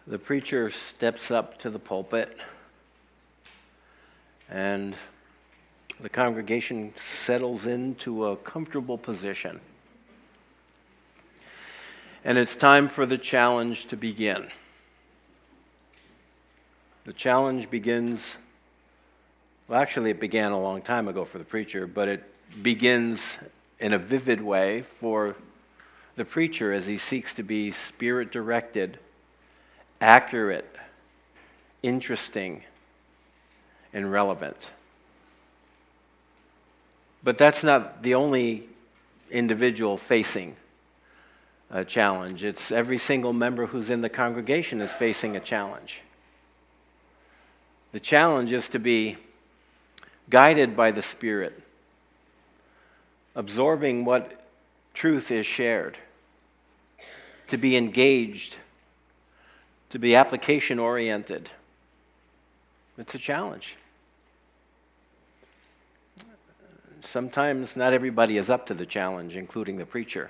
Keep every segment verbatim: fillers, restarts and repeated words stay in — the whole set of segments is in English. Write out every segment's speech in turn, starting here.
The preacher steps up to the pulpit, and the congregation settles into a comfortable position. And it's time for the challenge to begin. The challenge begins, well, actually, it began a long time ago for the preacher, but it begins in a vivid way for the preacher as he seeks to be spirit-directed, accurate, interesting, and relevant. But that's not the only individual facing a challenge. It's every single member who's in the congregation is facing a challenge. The challenge is to be guided by the Spirit, absorbing what truth is shared, to be engaged, to be application-oriented. It's a challenge. Sometimes not everybody is up to the challenge, including the preacher.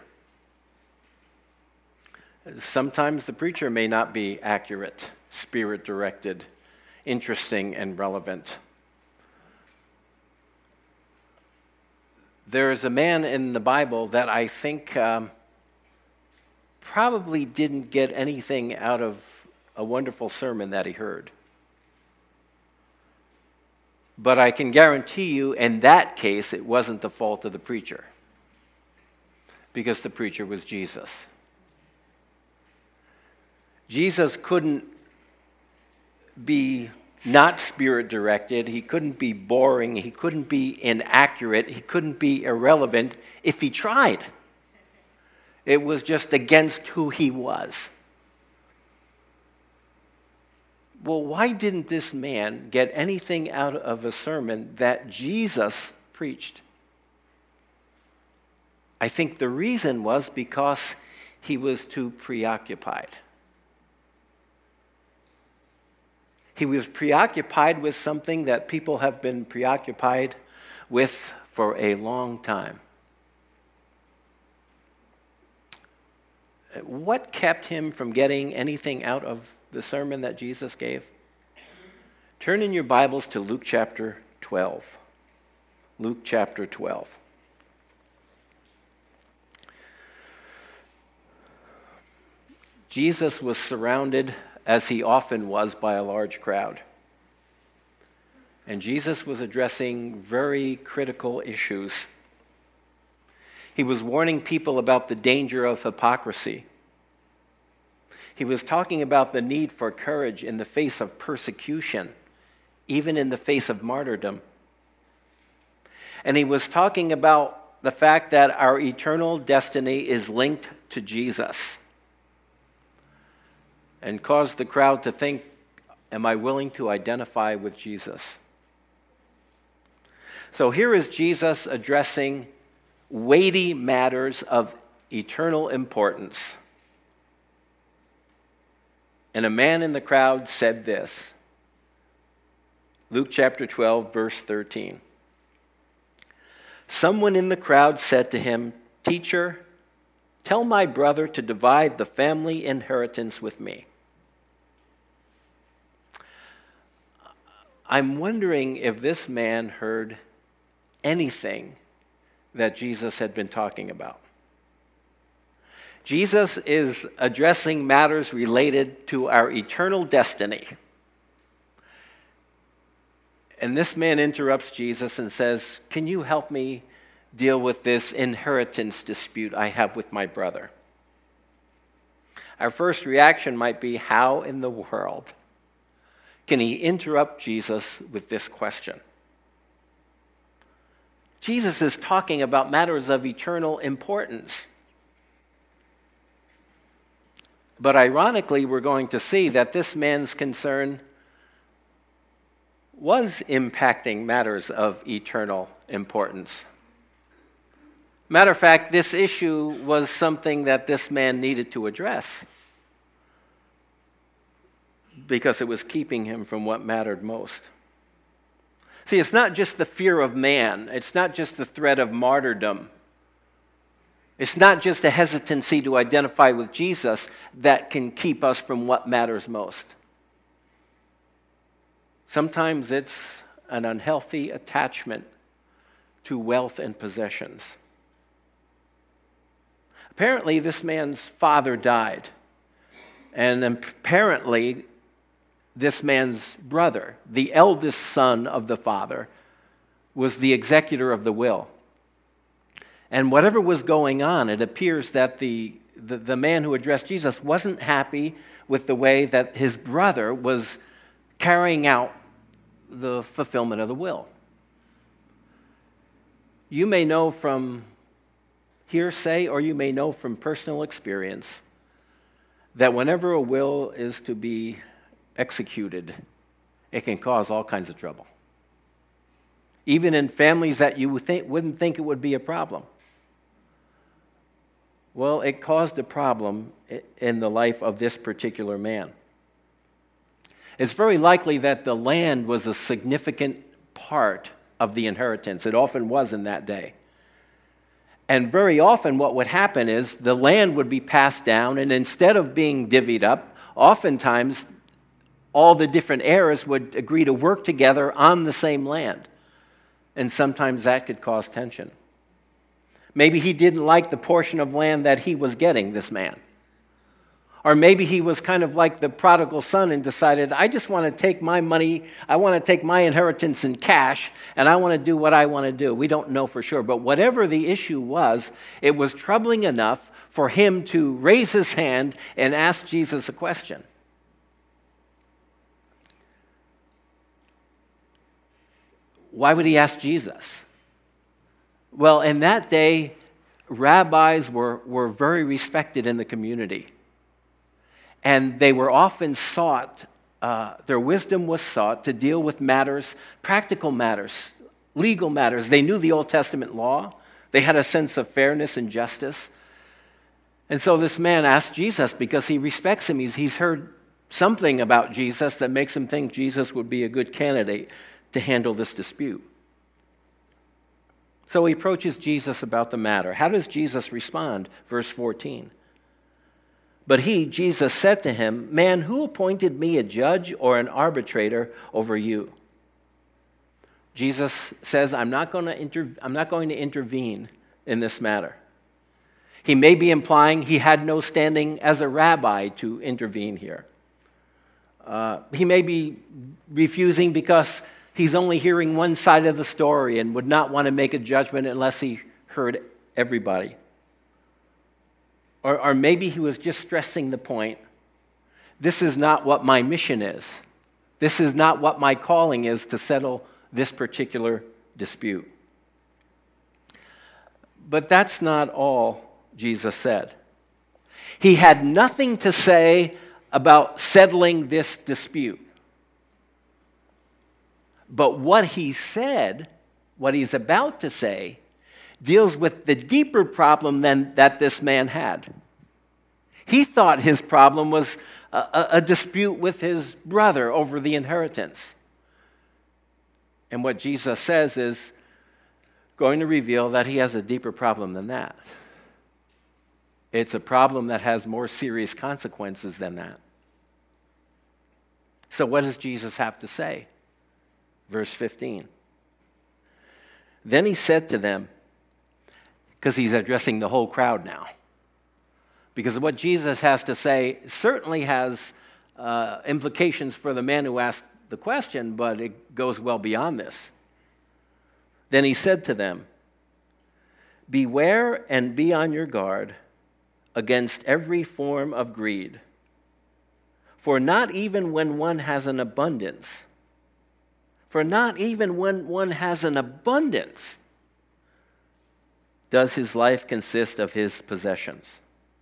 Sometimes the preacher may not be accurate, spirit-directed, interesting, and relevant. There is a man in the Bible that I think um, probably didn't get anything out of a wonderful sermon that he heard. But I can guarantee you, in that case, it wasn't the fault of the preacher, because the preacher was Jesus. Jesus couldn't be not spirit-directed, he couldn't be boring, he couldn't be inaccurate, he couldn't be irrelevant if he tried. It was just against who he was. Well, why didn't this man get anything out of a sermon that Jesus preached? I think the reason was because he was too preoccupied. He was preoccupied with something that people have been preoccupied with for a long time. What kept him from getting anything out of the sermon that Jesus gave? Turn in your Bibles to Luke chapter twelve. Luke chapter twelve. Jesus was surrounded, as he often was, by a large crowd. And Jesus was addressing very critical issues. He was warning people about the danger of hypocrisy. He was talking about the need for courage in the face of persecution, even in the face of martyrdom. And he was talking about the fact that our eternal destiny is linked to Jesus, and caused the crowd to think, am I willing to identify with Jesus? So here is Jesus addressing weighty matters of eternal importance. And a man in the crowd said this. Luke chapter twelve, verse thirteen. Someone in the crowd said to him, "Teacher, tell my brother to divide the family inheritance with me." I'm wondering if this man heard anything that Jesus had been talking about. Jesus is addressing matters related to our eternal destiny. And this man interrupts Jesus and says, "Can you help me deal with this inheritance dispute I have with my brother?" Our first reaction might be, how in the world can he interrupt Jesus with this question? Jesus is talking about matters of eternal importance. But ironically, we're going to see that this man's concern was impacting matters of eternal importance. Matter of fact, this issue was something that this man needed to address, because it was keeping him from what mattered most. See, it's not just the fear of man. It's not just the threat of martyrdom It's not just a hesitancy to identify with Jesus that can keep us from what matters most. Sometimes it's an unhealthy attachment to wealth and possessions. Apparently, this man's father died. And apparently, this man's brother, the eldest son of the father, was the executor of the will. And whatever was going on, it appears that the, the, the man who addressed Jesus wasn't happy with the way that his brother was carrying out the fulfillment of the will. You may know from hearsay, or you may know from personal experience, that whenever a will is to be executed, it can cause all kinds of trouble. Even in families that you would think, wouldn't think it would be a problem. Well, it caused a problem in the life of this particular man. It's very likely that the land was a significant part of the inheritance. It often was in that day. And very often what would happen is the land would be passed down, and instead of being divvied up, oftentimes all the different heirs would agree to work together on the same land. And sometimes that could cause tension. Maybe he didn't like the portion of land that he was getting, this man. Or maybe he was kind of like the prodigal son and decided, I just want to take my money, I want to take my inheritance in cash, and I want to do what I want to do. We don't know for sure. But whatever the issue was, it was troubling enough for him to raise his hand and ask Jesus a question. Why would he ask Jesus? Well, in that day, rabbis were, were very respected in the community. And they were often sought, uh, their wisdom was sought to deal with matters, practical matters, legal matters. They knew the Old Testament law. They had a sense of fairness and justice. And so this man asked Jesus because he respects him. He's, he's heard something about Jesus that makes him think Jesus would be a good candidate to handle this dispute. So he approaches Jesus about the matter. How does Jesus respond? Verse fourteen. But he, Jesus, said to him, Man, who appointed me a judge or an arbitrator over you? Jesus says, I'm not going to inter- I'm not going to intervene in this matter. He may be implying he had no standing as a rabbi to intervene here. Uh, he may be refusing because he's only hearing one side of the story and would not want to make a judgment unless he heard everybody. Or, or maybe he was just stressing the point, this is not what my mission is. This is not what my calling is to settle this particular dispute. But that's not all Jesus said. He had nothing to say about settling this dispute. But what he said, what he's about to say, deals with the deeper problem than that this man had. He thought his problem was a, a, a dispute with his brother over the inheritance. And what Jesus says is going to reveal that he has a deeper problem than that. It's a problem that has more serious consequences than that. So what does Jesus have to say? Verse fifteen. Then he said to them, because he's addressing the whole crowd now, because what Jesus has to say certainly has uh, implications for the man who asked the question, but it goes well beyond this. Then he said to them, Beware and be on your guard against every form of greed. For not even when one has an abundance, for not even when one has an abundance, does his life consist of his possessions.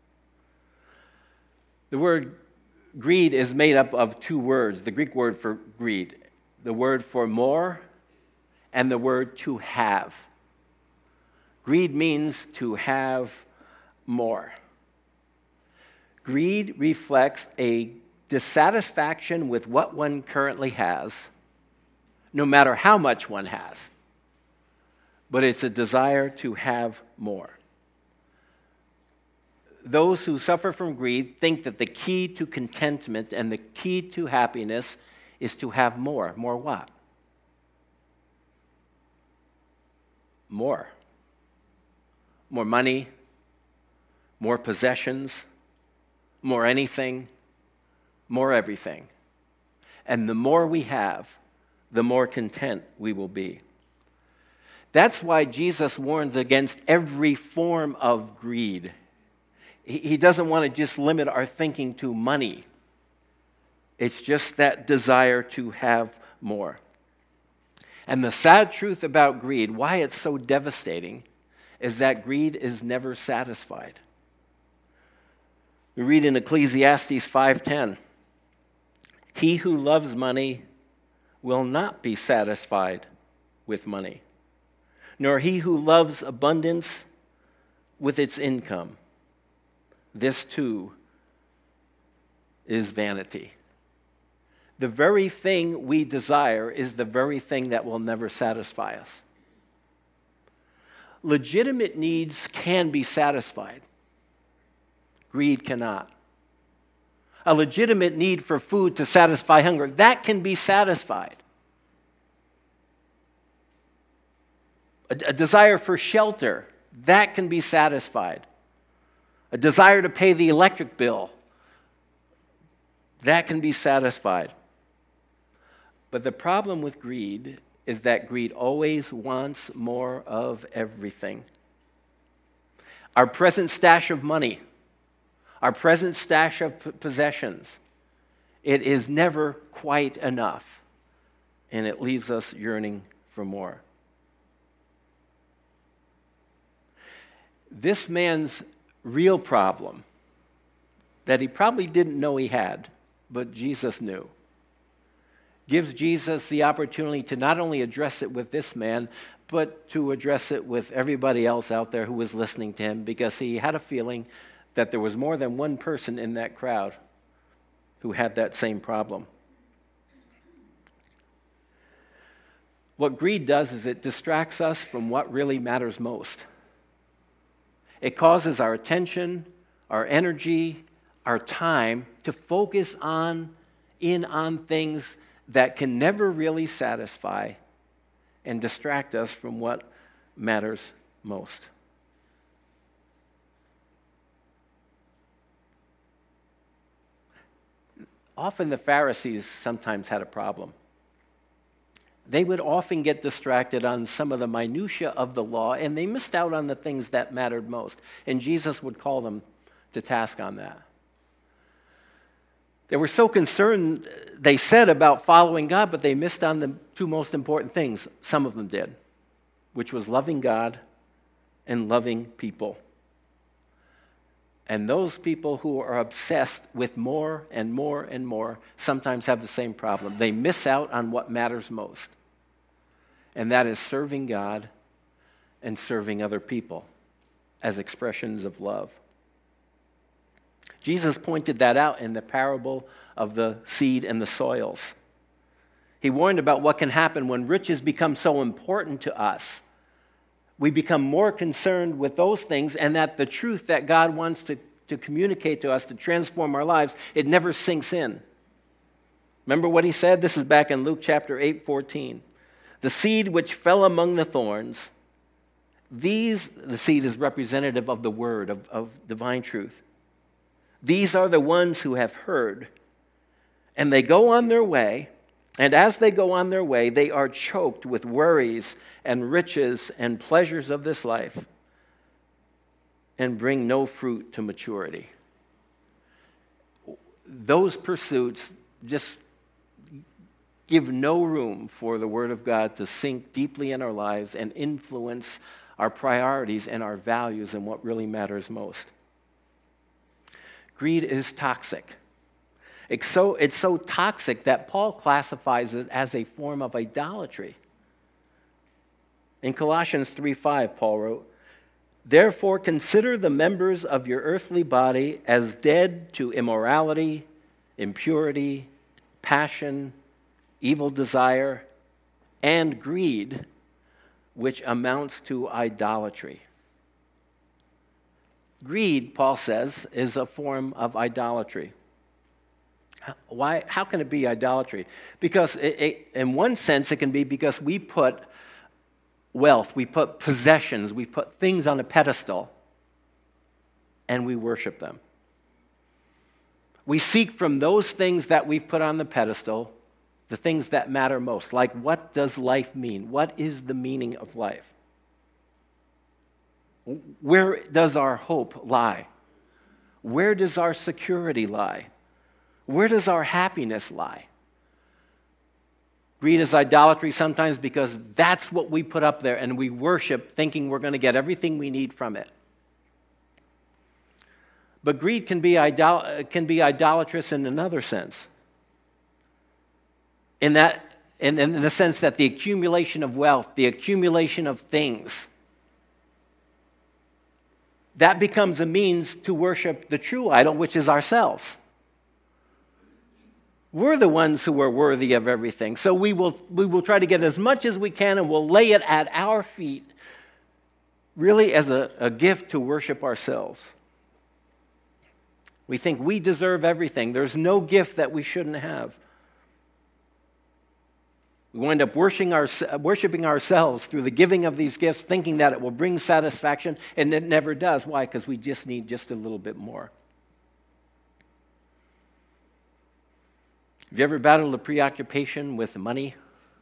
The word greed is made up of two words, the Greek word for greed, the word for more and the word to have. Greed means to have more. Greed reflects a dissatisfaction with what one currently has, no matter how much one has. But it's a desire to have more. those who suffer from greed think that the key to contentment and the key to happiness is to have more. More what? More. More money, more possessions, more anything, more everything. And the more we have, the more content we will be. That's why Jesus warns against every form of greed. He doesn't want to just limit our thinking to money. It's just that desire to have more. And the sad truth about greed, why it's so devastating, is that greed is never satisfied. We read in Ecclesiastes five ten, "He who loves money will not be satisfied with money, nor he who loves abundance with its income. This too is vanity." The very thing we desire is the very thing that will never satisfy us. Legitimate needs can be satisfied. Greed cannot. A legitimate need for food to satisfy hunger, that can be satisfied. A, a desire for shelter, that can be satisfied. A desire to pay the electric bill, that can be satisfied. But the problem with greed is that greed always wants more of everything. Our present stash of money, our present stash of p- possessions, it is never quite enough, and it leaves us yearning for more. This man's real problem, that he probably didn't know he had, but Jesus knew, gives Jesus the opportunity to not only address it with this man, but to address it with everybody else out there who was listening to him, because he had a feeling that there was more than one person in that crowd who had that same problem. What greed does is it distracts us from what really matters most. It causes our attention, our energy, our time to focus on in on things that can never really satisfy and distract us from what matters most. Often the Pharisees sometimes had a problem. They would often get distracted on some of the minutiae of the law, and they missed out on the things that mattered most. And Jesus would call them to task on that. They were so concerned, they said, about following God, but they missed on the two most important things. Some of them did, which was loving God and loving people. And those people who are obsessed with more and more and more sometimes have the same problem. They miss out on what matters most, and that is serving God and serving other people as expressions of love. Jesus pointed that out in the parable of the seed and the soils. He warned about what can happen when riches become so important to us. We become more concerned with those things, and that the truth that God wants to, to communicate to us, to transform our lives, it never sinks in. Remember what he said? This is back in Luke chapter eight, fourteen. The seed which fell among the thorns, these, the seed is representative of the word, of, of divine truth. These are the ones who have heard, and they go on their way, and as they go on their way, they are choked with worries and riches and pleasures of this life, and bring no fruit to maturity. Those pursuits just give no room for the Word of God to sink deeply in our lives and influence our priorities and our values and what really matters most. Greed is toxic. It's so, it's so toxic that Paul classifies it as a form of idolatry. In Colossians three five, Paul wrote, "Therefore consider the members of your earthly body as dead to immorality, impurity, passion, evil desire, and greed, which amounts to idolatry." Greed, Paul says, is a form of idolatry. Why? How can it be idolatry? Because it, it, in one sense, it can be because we put wealth, we put possessions, we put things on a pedestal, and we worship them. We seek from those things that we've put on the pedestal the things that matter most, like what does life mean? What is the meaning of life? Where does our hope lie? Where does our security lie? Where does our happiness lie? Greed is idolatry sometimes because that's what we put up there and we worship thinking we're going to get everything we need from it. But greed can be, idol- can be idolatrous in another sense. In that, in, in the sense that the accumulation of wealth, the accumulation of things, that becomes a means to worship the true idol, which is ourselves. We're the ones who are worthy of everything. So we will, we will try to get as much as we can and we'll lay it at our feet, really as a, a gift to worship ourselves. We think we deserve everything. There's no gift that we shouldn't have. We wind up worshiping, our, worshiping ourselves through the giving of these gifts, thinking that it will bring satisfaction, and it never does. Why? Because we just need just a little bit more. Have you ever battled a preoccupation with money?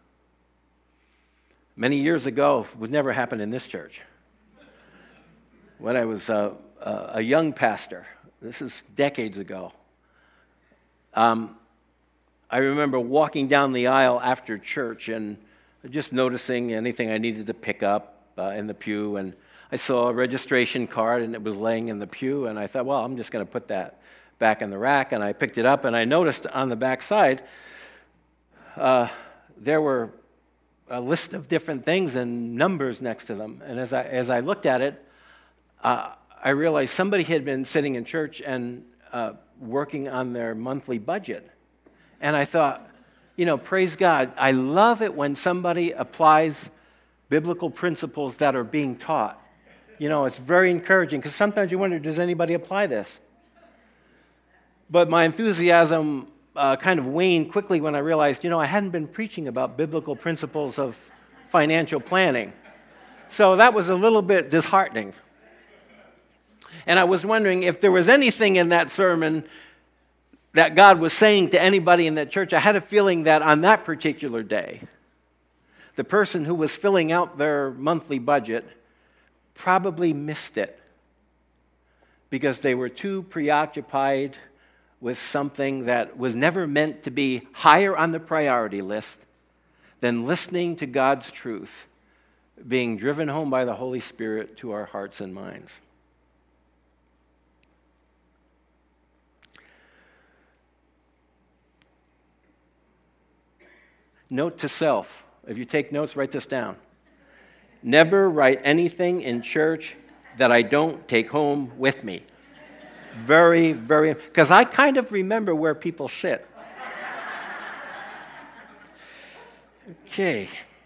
Many years ago, it would never happen in this church. When I was a, a young pastor, this is decades ago, um, I remember walking down the aisle after church and just noticing anything I needed to pick up uh, in the pew, and I saw a registration card and it was laying in the pew, and I thought, well, I'm just going to put that back in the rack, and I picked it up, and I noticed on the back side uh, there were a list of different things and numbers next to them, and as I, as I looked at it, uh, I realized somebody had been sitting in church and uh, working on their monthly budget. And I thought, you know, praise God, I love it when somebody applies biblical principles that are being taught. You know, it's very encouraging because sometimes you wonder, does anybody apply this? But my enthusiasm uh, kind of waned quickly when I realized, you know, I hadn't been preaching about biblical principles of financial planning. So that was a little bit disheartening. And I was wondering if there was anything in that sermon that God was saying to anybody in that church. I had a feeling that on that particular day, the person who was filling out their monthly budget probably missed it because they were too preoccupied with something that was never meant to be higher on the priority list than listening to God's truth, being driven home by the Holy Spirit to our hearts and minds. Note to self. If you take notes, write this down. Never write anything in church that I don't take home with me. Very, very, because I kind of remember where people sit. Okay.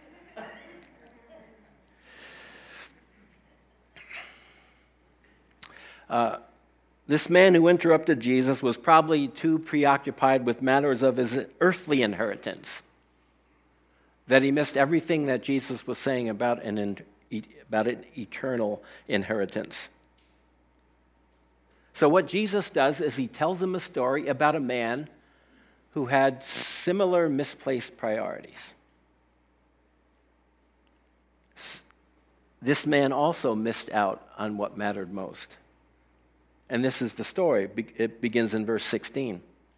Uh, this man who interrupted Jesus was probably too preoccupied with matters of his earthly inheritance that he missed everything that Jesus was saying about an, about an eternal inheritance. So what Jesus does is he tells him a story about a man who had similar misplaced priorities. This man also missed out on what mattered most. And this is the story. It begins in verse sixteen.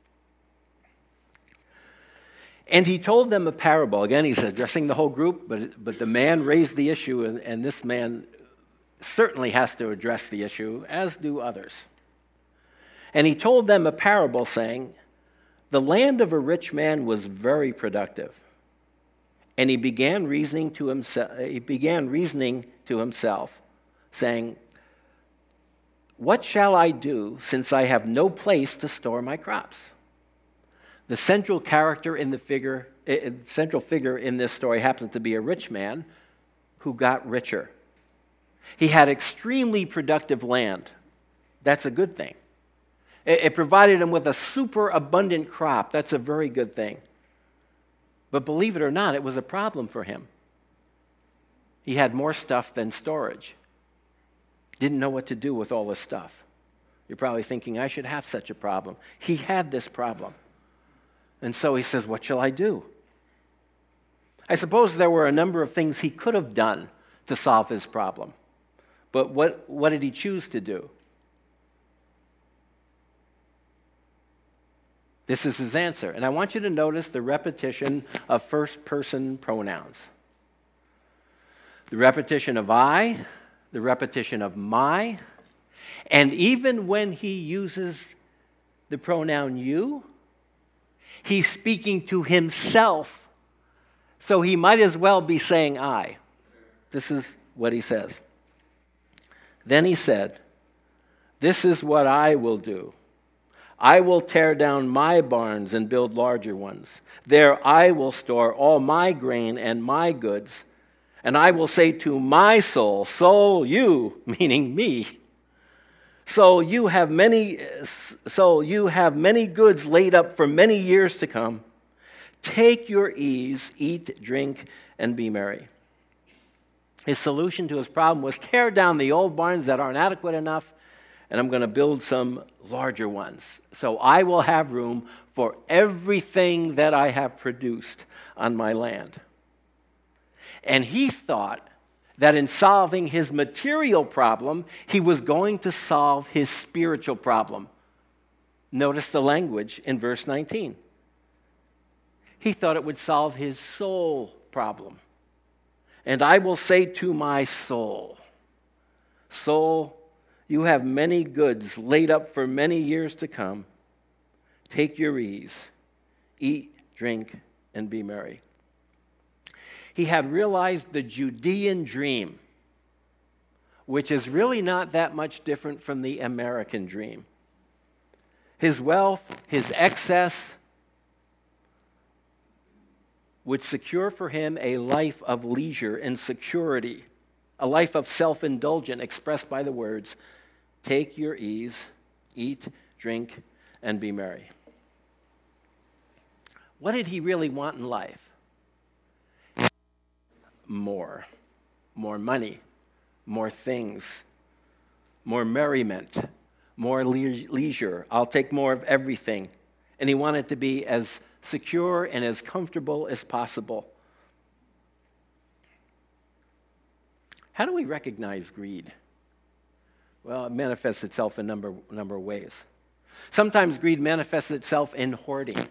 And he told them a parable. Again, he's addressing the whole group, but, but the man raised the issue, and, and this man certainly has to address the issue, as do others. And he told them a parable saying, the land of a rich man was very productive. And he began reasoning to himself, he began reasoning to himself, saying, what shall I do since I have no place to store my crops? The central character in the figure, uh, central figure in this story happens to be a rich man who got richer. He had extremely productive land. That's a good thing. It, it provided him with a super abundant crop. That's a very good thing. But believe it or not, it was a problem for him. He had more stuff than storage. Didn't know what to do with all this stuff. You're probably thinking, I should have such a problem. He had this problem. And so he says, what shall I do? I suppose there were a number of things he could have done to solve his problem. But what, what did he choose to do? This is his answer. And I want you to notice the repetition of first-person pronouns. The repetition of I, the repetition of my, and even when he uses the pronoun you, he's speaking to himself. So he might as well be saying I. This is what he says. Then he said, this is what I will do. I will tear down my barns and build larger ones. There I will store all my grain and my goods. And I will say to my soul, soul, you, meaning me, soul, you have many, soul, you have many goods laid up for many years to come. Take your ease, eat, drink, and be merry. His solution to his problem was tear down the old barns that aren't adequate enough, and I'm going to build some larger ones. So I will have room for everything that I have produced on my land. And he thought that in solving his material problem, he was going to solve his spiritual problem. Notice the language in verse nineteen. He thought it would solve his soul problem. And I will say to my soul, soul, you have many goods laid up for many years to come. Take your ease, eat, drink, and be merry. He had realized the Judean dream, which is really not that much different from the American dream. His wealth, his excess, would secure for him a life of leisure and security, a life of self-indulgence expressed by the words, take your ease, eat, drink, and be merry. What did he really want in life? More. More money. More things. More merriment. More le- leisure. I'll take more of everything. And he wanted to be as secure and as comfortable as possible. How do we recognize greed? Well, it manifests itself in a number, number of ways. Sometimes greed manifests itself in hoarding.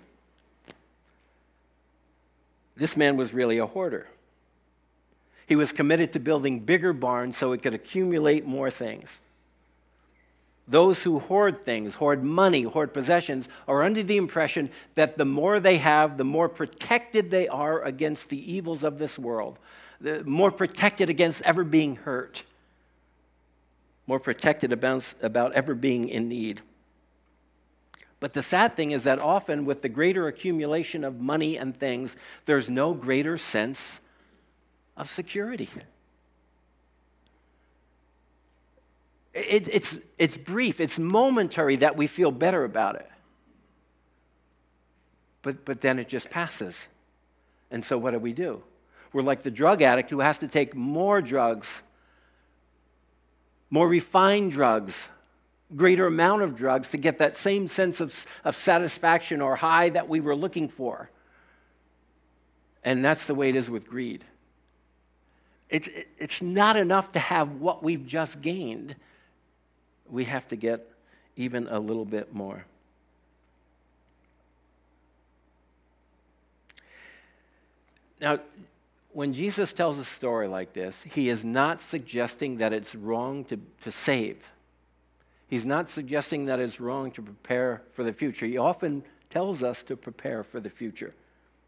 This man was really a hoarder. He was committed to building bigger barns so he could accumulate more things. Those who hoard things, hoard money, hoard possessions, are under the impression that the more they have, the more protected they are against the evils of this world, the more protected against ever being hurt, more protected about, about ever being in need. But the sad thing is that often with the greater accumulation of money and things, there's no greater sense of security. It, it's, it's brief, it's momentary that we feel better about it. But, but then it just passes. And so what do we do? We're like the drug addict who has to take more drugs, more refined drugs, greater amount of drugs to get that same sense of, of satisfaction or high that we were looking for. And that's the way it is with greed. It's, it's not enough to have what we've just gained. We have to get even a little bit more. Now, when Jesus tells a story like this, he is not suggesting that it's wrong to, to save. He's not suggesting that it's wrong to prepare for the future. He often tells us to prepare for the future.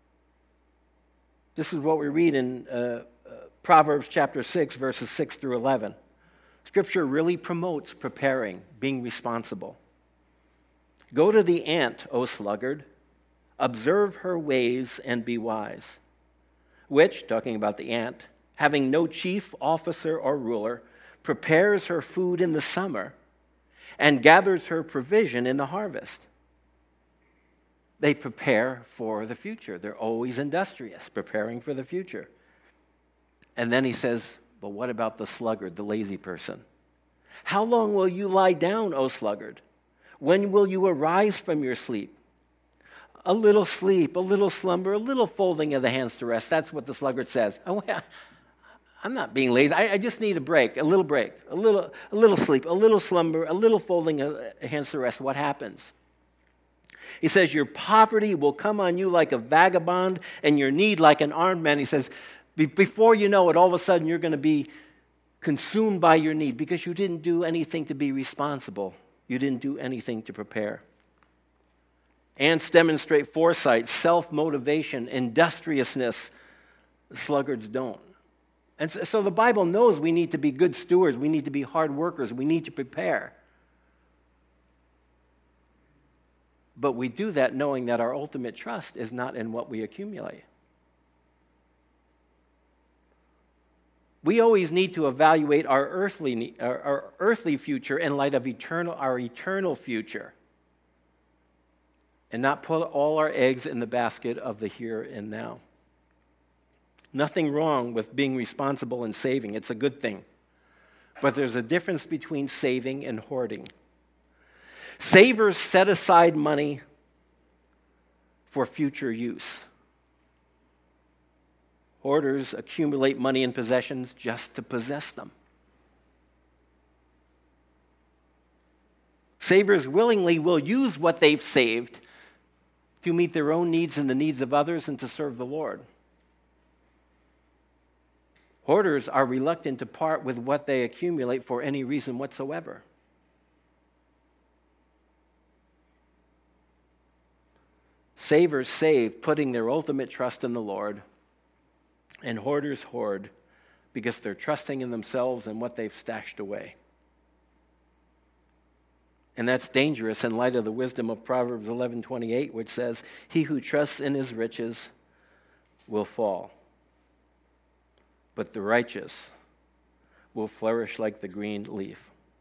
This is what we read in uh, uh, Proverbs chapter six, verses six through eleven. Scripture really promotes preparing, being responsible. Go to the ant, O sluggard, observe her ways and be wise, which, talking about the ant, having no chief officer or ruler, prepares her food in the summer, and gathers her provision in the harvest. They prepare for the future. They're always industrious, preparing for the future. And then he says, but what about the sluggard, the lazy person? How long will you lie down, O sluggard? When will you arise from your sleep? A little sleep, a little slumber, a little folding of the hands to rest. That's what the sluggard says. Oh, I'm not being lazy. I, I just need a break, a little break, a little, a little sleep, a little slumber, a little folding of hands to rest. What happens? He says, your poverty will come on you like a vagabond and your need like an armed man. He says, before you know it, all of a sudden you're going to be consumed by your need because you didn't do anything to be responsible. You didn't do anything to prepare. Ants demonstrate foresight, self-motivation, industriousness. Sluggards don't. And so, so the Bible knows we need to be good stewards. We need to be hard workers. We need to prepare. But we do that knowing that our ultimate trust is not in what we accumulate. We always need to evaluate our earthly, our, our earthly future in light of eternal, our eternal future, and not put all our eggs in the basket of the here and now. Nothing wrong with being responsible and saving. It's a good thing. But there's a difference between saving and hoarding. Savers set aside money for future use. Hoarders accumulate money and possessions just to possess them. Savers willingly will use what they've saved to meet their own needs and the needs of others and to serve the Lord. Hoarders are reluctant to part with what they accumulate for any reason whatsoever. Savers save, putting their ultimate trust in the Lord, and hoarders hoard because they're trusting in themselves and what they've stashed away. And that's dangerous in light of the wisdom of Proverbs eleven twenty-eight, which says, he who trusts in his riches will fall, but the righteous will flourish like the green leaf.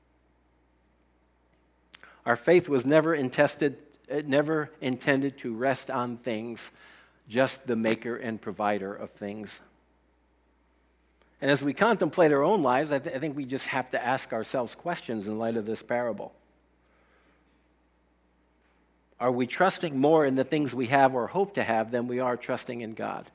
Our faith was never intended, never intended to rest on things, just the maker and provider of things. And as we contemplate our own lives, I, th- I think we just have to ask ourselves questions in light of this parable. Are we trusting more in the things we have or hope to have than we are trusting in God?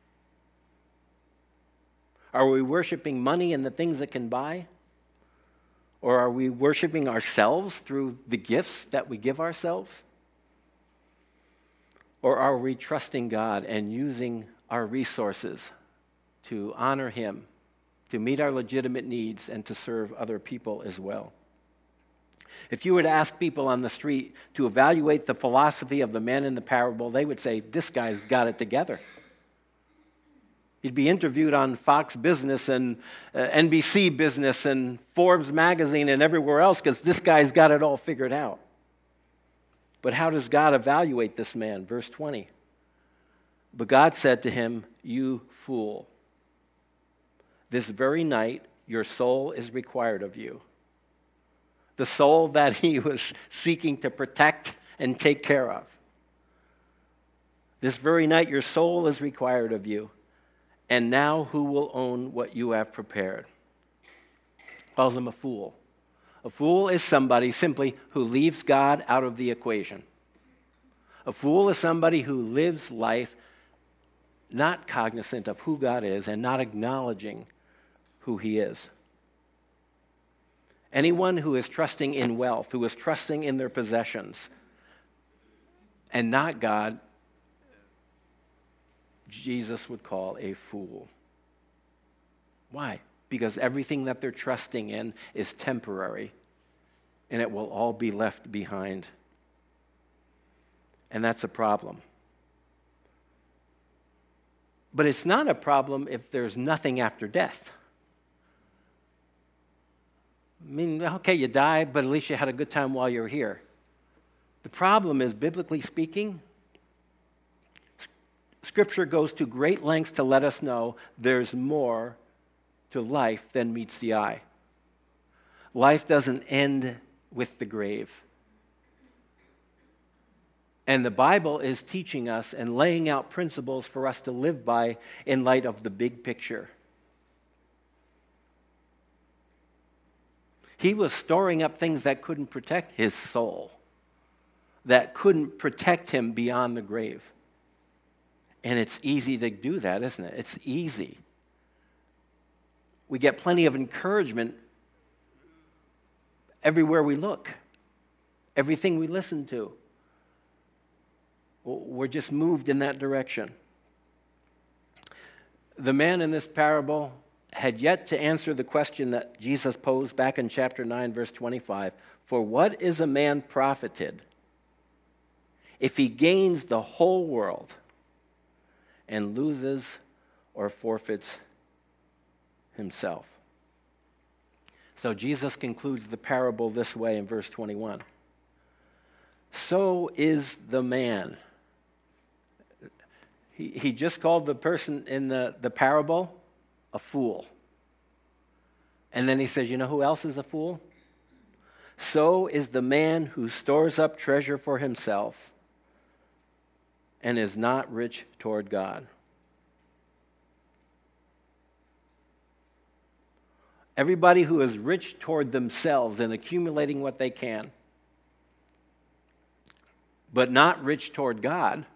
Are we worshiping money and the things it can buy? Or are we worshiping ourselves through the gifts that we give ourselves? Or are we trusting God and using our resources to honor Him, to meet our legitimate needs, and to serve other people as well? If you were to ask people on the street to evaluate the philosophy of the man in the parable, they would say, this guy's got it together. He'd be interviewed on Fox Business and uh, N B C Business and Forbes magazine and everywhere else because this guy's got it all figured out. But how does God evaluate this man? Verse twenty. But God said to him, you fool, this very night your soul is required of you. The soul that he was seeking to protect and take care of. This very night your soul is required of you. And now who will own what you have prepared? Calls him a fool. A fool is somebody simply who leaves God out of the equation. A fool is somebody who lives life not cognizant of who God is and not acknowledging who He is. Anyone who is trusting in wealth, who is trusting in their possessions, and not God, Jesus would call a fool. Why? Because everything that they're trusting in is temporary, and it will all be left behind. And that's a problem. But it's not a problem if there's nothing after death. I mean, okay, you died, but at least you had a good time while you were here. The problem is, biblically speaking, Scripture goes to great lengths to let us know there's more to life than meets the eye. Life doesn't end with the grave. And the Bible is teaching us and laying out principles for us to live by in light of the big picture. He was storing up things that couldn't protect his soul, that couldn't protect him beyond the grave. And it's easy to do that, isn't it? It's easy. We get plenty of encouragement everywhere we look, everything we listen to. We're just moved in that direction. The man in this parable had yet to answer the question that Jesus posed back in chapter nine, verse twenty-five. For what is a man profited if he gains the whole world and loses or forfeits himself? So Jesus concludes the parable this way in verse twenty-one. So is the man. He, he just called the person in the, the parable a fool. And then he says, you know who else is a fool? So is the man who stores up treasure for himself and is not rich toward God. Everybody who is rich toward themselves and accumulating what they can, but not rich toward God,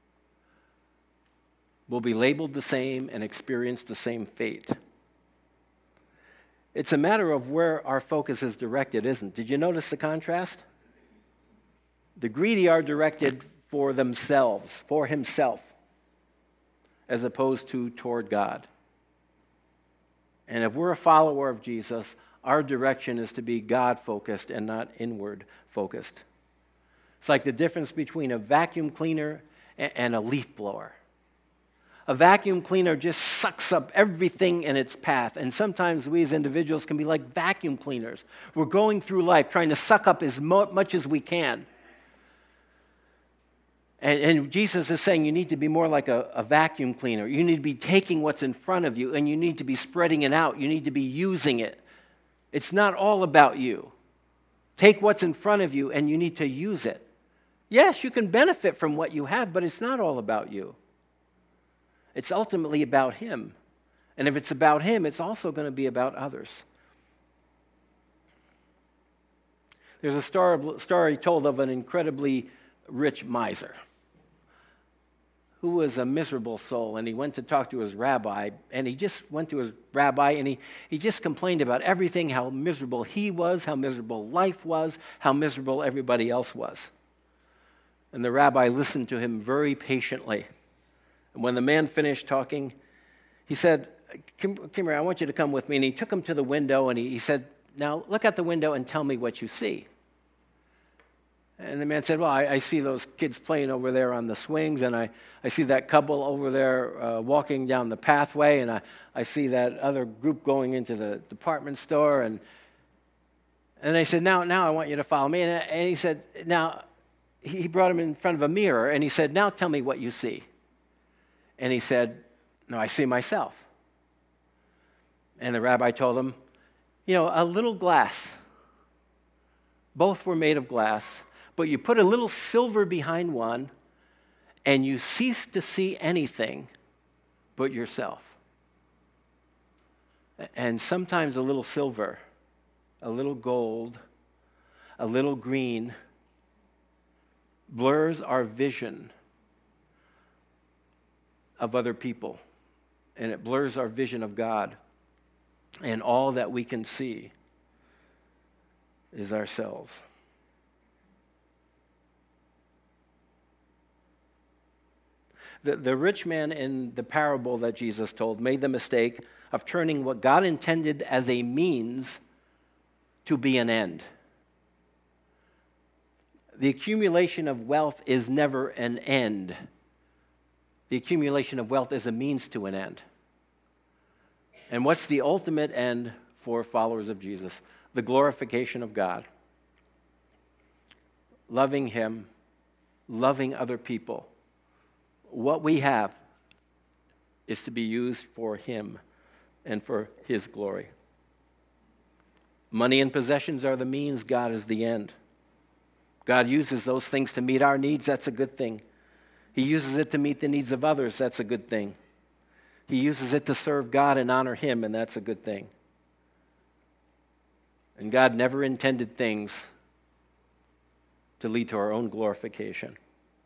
will be labeled the same and experience the same fate. It's a matter of where our focus is directed, isn't it? Did you notice the contrast? The greedy are directed for themselves, for himself, as opposed to toward God. And if we're a follower of Jesus, our direction is to be God-focused and not inward-focused. It's like the difference between a vacuum cleaner and a leaf blower. A vacuum cleaner just sucks up everything in its path. And sometimes we as individuals can be like vacuum cleaners. We're going through life trying to suck up as much as we can. And, and Jesus is saying you need to be more like a, a vacuum cleaner. You need to be taking what's in front of you and you need to be spreading it out. You need to be using it. It's not all about you. Take what's in front of you and you need to use it. Yes, you can benefit from what you have, but it's not all about you. It's ultimately about him. And if it's about him, it's also going to be about others. There's a story, story told of an incredibly rich miser who was a miserable soul, and he went to talk to his rabbi, and he just went to his rabbi, and he, he just complained about everything, how miserable he was, how miserable life was, how miserable everybody else was. And the rabbi listened to him very patiently. And when the man finished talking, he said, come, come here, I want you to come with me. And he took him to the window, and he, he said, now look out the window and tell me what you see. And the man said, well, I, I see those kids playing over there on the swings, and I, I see that couple over there uh, walking down the pathway, and I, I see that other group going into the department store. And and I said, now, now I want you to follow me. And, and he said, now, he brought him in front of a mirror, and he said, now tell me what you see. And he said, no, I see myself. And the rabbi told him, you know, a little glass. Both were made of glass, but you put a little silver behind one, and you cease to see anything but yourself. And sometimes a little silver, a little gold, a little green blurs our vision of other people, and it blurs our vision of God, and all that we can see is ourselves. The, the rich man in the parable that Jesus told made the mistake of turning what God intended as a means to be an end. The accumulation of wealth is never an end. The accumulation of wealth is a means to an end. And what's the ultimate end for followers of Jesus? The glorification of God. Loving him, loving other people. What we have is to be used for him and for his glory. Money and possessions are the means, God is the end. God uses those things to meet our needs, that's a good thing. He uses it to meet the needs of others, that's a good thing. He uses it to serve God and honor Him, and that's a good thing. And God never intended things to lead to our own glorification.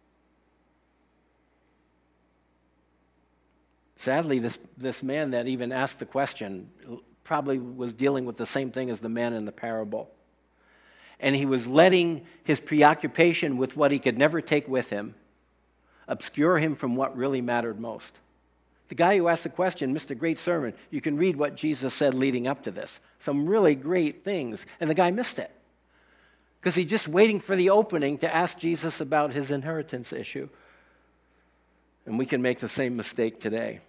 Sadly, this, this man that even asked the question probably was dealing with the same thing as the man in the parable. And he was letting his preoccupation with what he could never take with him obscure him from what really mattered most. The guy who asked the question missed a great sermon. You can read what Jesus said leading up to this. Some really great things. And the guy missed it. Because he's just waiting for the opening to ask Jesus about his inheritance issue. And we can make the same mistake today.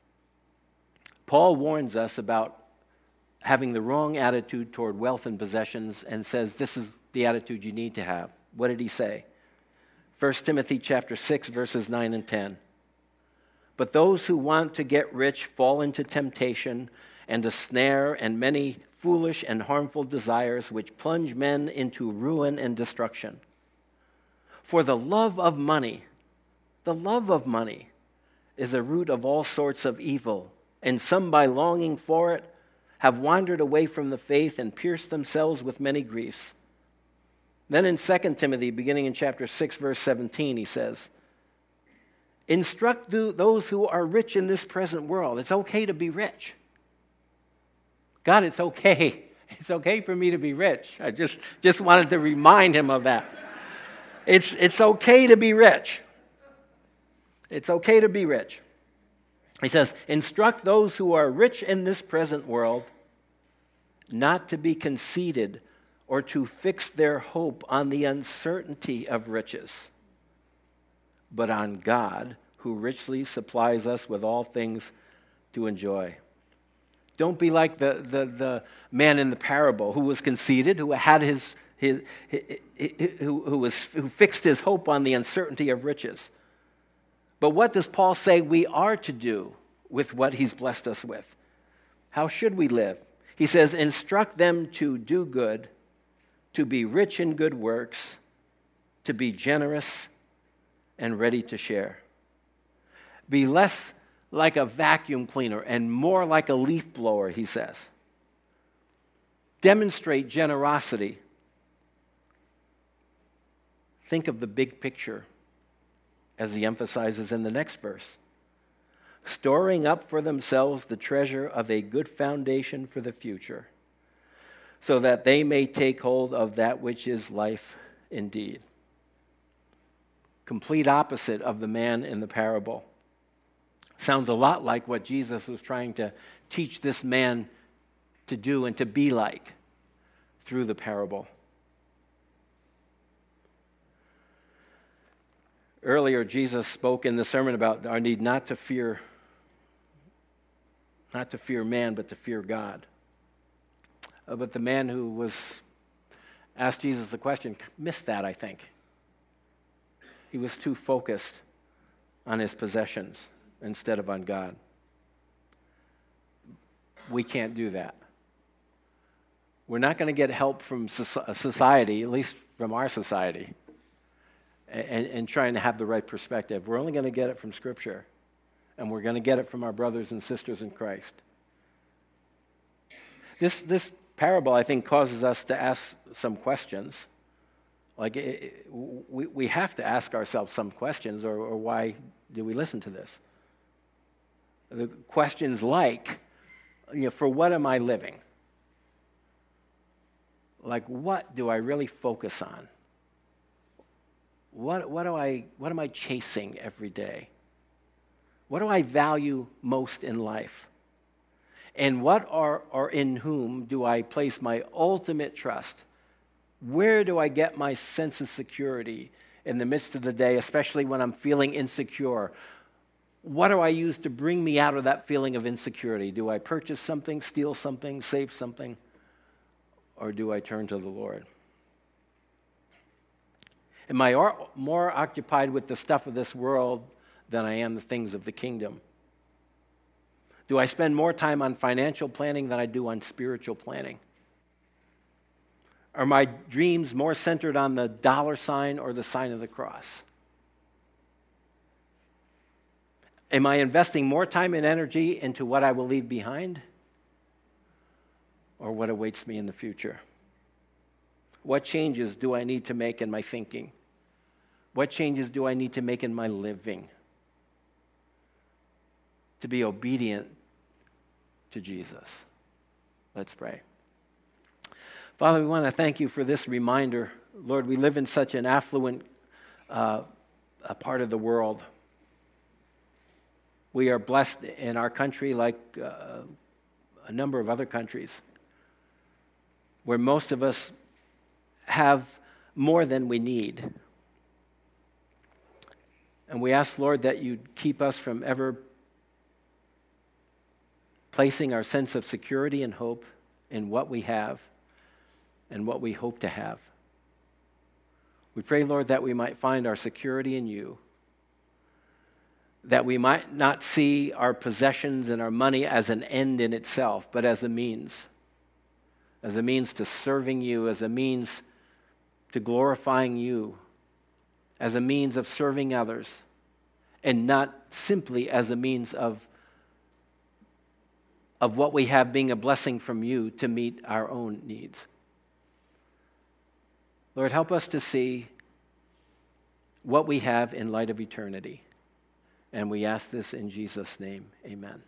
Paul warns us about having the wrong attitude toward wealth and possessions and says this is the attitude you need to have. What did he say? First Timothy chapter six, verses nine and ten. But those who want to get rich fall into temptation and a snare and many foolish and harmful desires which plunge men into ruin and destruction. For the love of money, the love of money is a root of all sorts of evil, and some by longing for it have wandered away from the faith and pierced themselves with many griefs. Then in Second Timothy, beginning in chapter six, verse seventeen, he says, instruct those who are rich in this present world. It's okay to be rich. God, it's okay. It's okay for me to be rich. I just, just wanted to remind him of that. It's, it's okay to be rich. It's okay to be rich. He says, instruct those who are rich in this present world not to be conceited or to fix their hope on the uncertainty of riches, but on God, who richly supplies us with all things to enjoy. Don't be like the, the, the man in the parable who was conceited, who had his, his, his, his who, who was who fixed his hope on the uncertainty of riches. But what does Paul say we are to do with what he's blessed us with? How should we live? He says, instruct them to do good, to be rich in good works, to be generous and ready to share. Be less like a vacuum cleaner and more like a leaf blower, he says. Demonstrate generosity. Think of the big picture, as he emphasizes in the next verse. Storing up for themselves the treasure of a good foundation for the future, so that they may take hold of that which is life indeed. Complete opposite of the man in the parable. Sounds a lot like what Jesus was trying to teach this man to do and to be like through the parable. Earlier, Jesus spoke in the sermon about our need not to fear, not to fear man, but to fear God. Uh, but the man who was asked Jesus the question missed that, I think. He was too focused on his possessions instead of on God. We can't do that. We're not going to get help from society, at least from our society, and, and trying to have the right perspective. We're only going to get it from Scripture, and we're going to get it from our brothers and sisters in Christ. This, this parable, I think, causes us to ask some questions. Like, it, it, we, we have to ask ourselves some questions, or, or why do we listen to this? The questions like, you know, for what am I living? Like, what do I really focus on? What, what, do I, what am I chasing every day? What do I value most in life? And what are, or in whom do I place my ultimate trust? Where do I get my sense of security in the midst of the day, especially when I'm feeling insecure? What do I use to bring me out of that feeling of insecurity? Do I purchase something, steal something, save something, or do I turn to the Lord? Am I more occupied with the stuff of this world than I am the things of the kingdom? Do I spend more time on financial planning than I do on spiritual planning? Are my dreams more centered on the dollar sign or the sign of the cross? Am I investing more time and energy into what I will leave behind or what awaits me in the future? What changes do I need to make in my thinking? What changes do I need to make in my living to be obedient to Jesus? Let's pray. Father, we want to thank you for this reminder. Lord, we live in such an affluent uh, a part of the world. We are blessed in our country like uh, a number of other countries where most of us have more than we need. And we ask, Lord, that you'd keep us from ever placing our sense of security and hope in what we have and what we hope to have. We pray, Lord, that we might find our security in you, that we might not see our possessions and our money as an end in itself, but as a means, as a means to serving you, as a means to glorifying you, as a means of serving others, and not simply as a means of, of what we have being a blessing from you to meet our own needs. Lord, help us to see what we have in light of eternity. And we ask this in Jesus' name. Amen.